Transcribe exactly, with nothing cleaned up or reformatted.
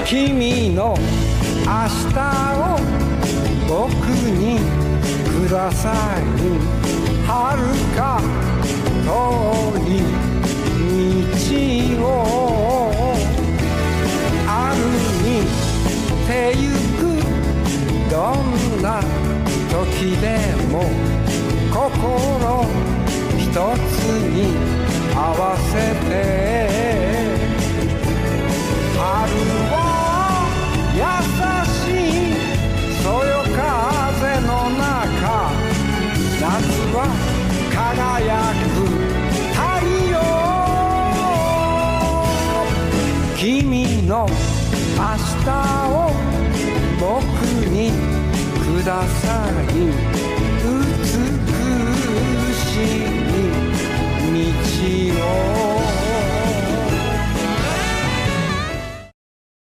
君の明日を僕にください。遥か遠い道を歩いてゆく。どんな時でも心一つに合わせて。春は優しいそよ風の中、夏は輝く太陽。君の明日を僕にください。美しい道を